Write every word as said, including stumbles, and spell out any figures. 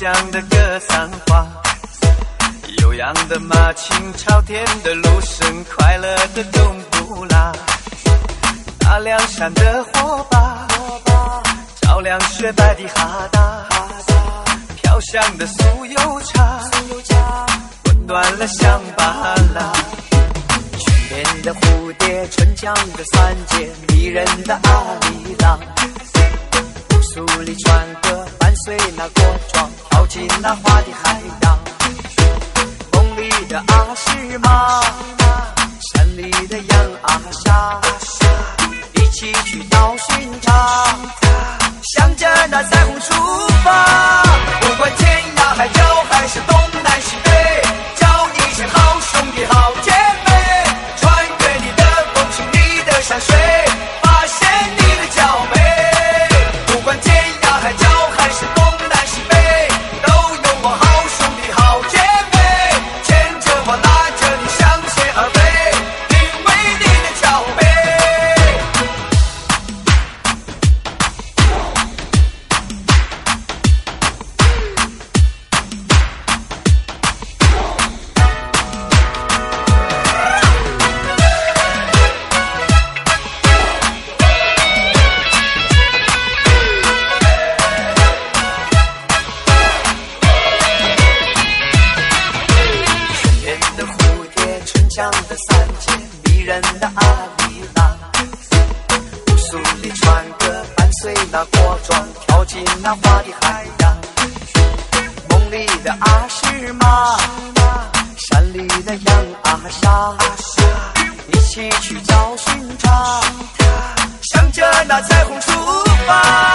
响的歌桑花，悠扬的马琴，朝天的芦笙，快乐的冬不拉。大凉山的火把，照亮雪白的哈达，飘香的酥油茶，温暖了乡巴拉。裙边的蝴蝶，春江的三姐，迷人的阿里郎。乌苏里船歌，伴随那国庄，跳进那花的海洋。梦里的阿诗玛，山里的羊阿莎，一起去找寻他，向着那彩虹出发。不管天涯海角还是东南西北，叫一声好兄弟好姐妹，穿越你的风情，你的山水，发现你的娇美。不管天涯海角还是东南西北，都有我好兄弟好姐妹，牵着我拉着你向前而飞，因为你的娇美。江的三姐，迷人的阿里郎，乌苏里船歌，伴随那国庄，跳进那花的海洋。梦里的阿诗玛，山里的羊阿莎，一起去找寻他，向着那彩虹出发。